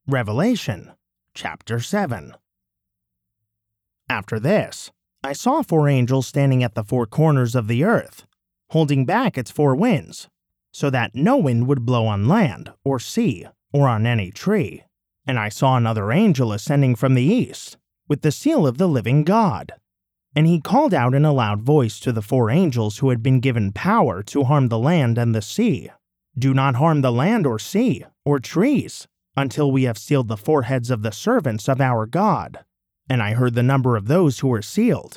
Revelation, chapter 7. After this, I saw 4 angels standing at the 4 corners of the earth, holding back its 4 winds, so that no wind would blow on land, or sea, or on any tree. And I saw another angel ascending from the east, with the seal of the living God. And he called out in a loud voice to the 4 angels who had been given power to harm the land and the sea, "Do not harm the land or sea, or trees, until we have sealed the foreheads of the servants of our God." And I heard the number of those who were sealed,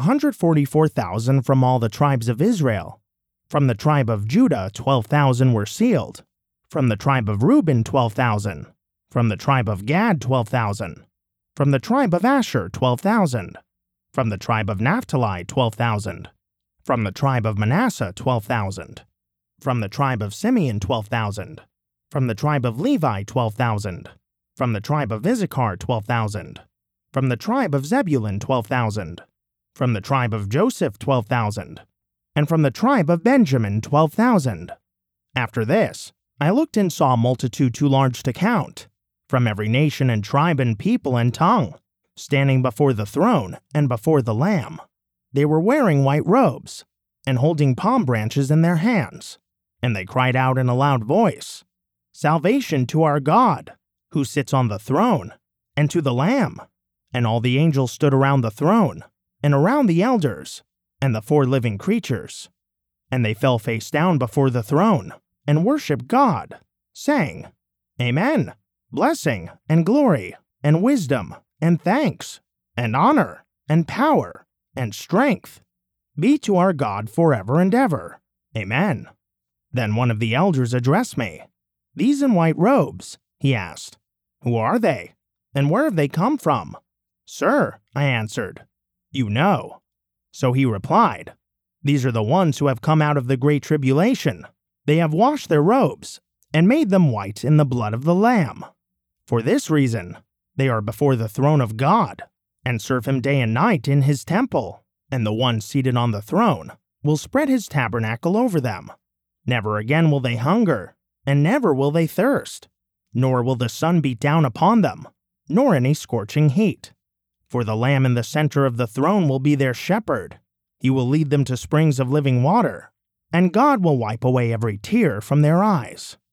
144,000 from all the tribes of Israel. From the tribe of Judah, 12,000 were sealed. From the tribe of Reuben, 12,000. From the tribe of Gad, 12,000. From the tribe of Asher, 12,000. From the tribe of Naphtali, 12,000. From the tribe of Manasseh, 12,000. From the tribe of Simeon, 12,000. From the tribe of Levi, 12,000. From the tribe of Issachar, 12,000. From the tribe of Zebulun, 12,000. From the tribe of Joseph, 12,000. And from the tribe of Benjamin, 12,000. After this, I looked and saw a multitude too large to count, from every nation and tribe and people and tongue, standing before the throne and before the Lamb. They were wearing white robes, and holding palm branches in their hands. And they cried out in a loud voice, "Salvation to our God, who sits on the throne, and to the Lamb." And all the angels stood around the throne, and around the elders, and the 4 living creatures. And they fell face down before the throne, and worshiped God, saying, "Amen, blessing, and glory, and wisdom, and thanks, and honor, and power, and strength, be to our God forever and ever. Amen." Then one of the elders addressed me. "These in white robes," he asked, "who are they, and where have they come from?" "Sir," I answered, "you know." So he replied, "These are the ones who have come out of the great tribulation. They have washed their robes, and made them white in the blood of the Lamb. For this reason, they are before the throne of God, and serve him day and night in his temple, and the one seated on the throne will spread his tabernacle over them. Never again will they hunger, and never will they thirst, nor will the sun beat down upon them, nor any scorching heat. For the Lamb in the center of the throne will be their shepherd. He will lead them to springs of living water, and God will wipe away every tear from their eyes."